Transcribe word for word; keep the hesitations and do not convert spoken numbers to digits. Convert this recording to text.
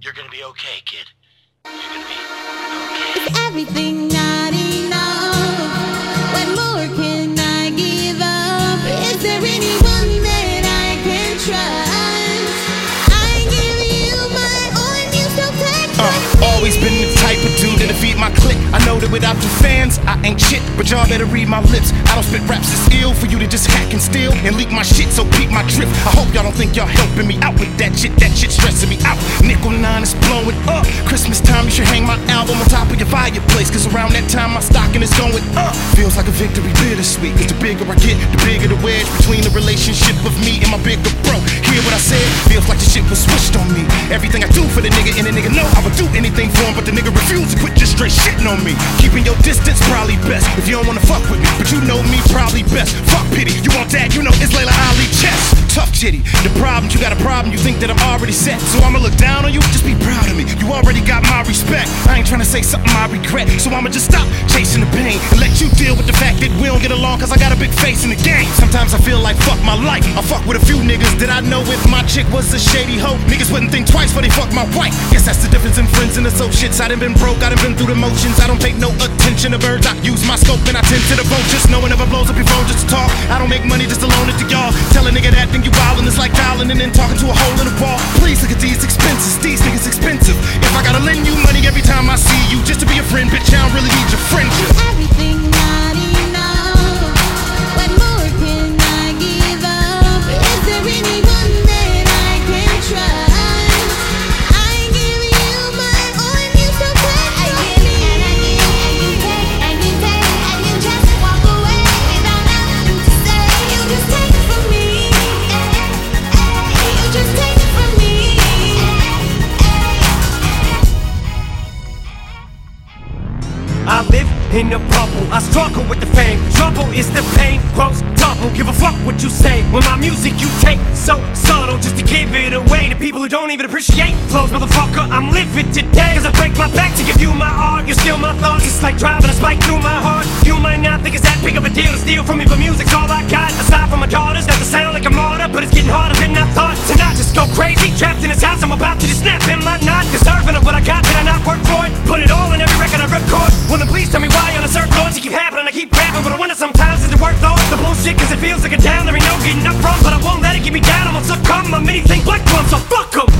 You're gonna be okay, kid. You're gonna be okay. Is everything not enough? What more can I give up? Is there anyone that I can trust? I give you my all and you still take from me. Uh, always been the type of dude to defeat my clique. I know that without the fans, I ain't shit, but y'all better read my lips. I don't spit raps, it's ill for you to just hack and steal and leak my shit, so peep my drift. I hope y'all don't think y'all helping me out with that shit, that shit stressing me out. Nickel nine is blowing up. Christmas time, you should hang my album on top of your fireplace, cause around that time my stocking is going up. Feels like a victory bittersweet, cause the bigger I get, the bigger the wedge between the relationship of me and my bigger bro. Hear what I said? Feels like the shit was switched on me. Everything I do for the nigga, and the nigga know I would do anything for him, but the nigga refused to quit, just straight shitting on me. Keeping your distance probably best if you don't wanna fuck with me, but you know me probably best. Fuck pity, you want that, you know it's Layla Ali chess. Tough titty, the problem, you got a problem, you think that I'm already set, so I'ma look down on you, just be proud of me. You already got my respect, I ain't tryna say something I regret, so I'ma just stop chasing the pain and let you deal with the fact that we don't get along, cause I got a big face in the game. Sometimes I feel like fuck my life, I fuck with a few niggas that I know if my chick was a shady hoe, niggas wouldn't think twice before they fuck my wife. Guess that's the difference in friends and associates. I done been broke, I done been through the motions, I don't pay no attention to birds, I use my scope and I tend to the vultures. No one ever blows up your phone just to talk, I don't make money just to loan it to y'all. Tell a nigga that then you wildin', it's like dialing and then talking to a hole in the wall. Please look at these expenses, these niggas expensive. If I gotta lend you money every time I see you just to be a friend, bitch, I don't really need your friendship. Everything not enough. What more can I give up? Is there anyone that I can trust? I give you my all and you still take from me. I give and you take and you take and you just walk away without nothing to say. You just take it from me. You just take it from me. I live in a bubble, I struggle with the fame. Trouble is the pain, grows double. Give a fuck what you say when my music you take so subtle just to give it away to people who don't even appreciate flows. Motherfucker, I'm living today cause I break my back to give you my art. You steal my thoughts, it's like driving a spike through my heart. You might not think it's that big of a deal to steal from me, but music's all I got. Aside from my daughters, doesn't sound like a martyr, but it's getting harder than I thought. To not just go crazy, trapped in this house, I'm about to just snap. Am I not deserving of what I got? Did I not work for it? Put it all in every record I record. Well then please tell me why on a certain noise you keep happening. I keep rapping, but I wonder sometimes is it worth all the bullshit? Cause it feels like a down there ain't no getting up from, but I won't let it get me down. I'm gonna succumb, I'm anything but glum, so fuck 'em.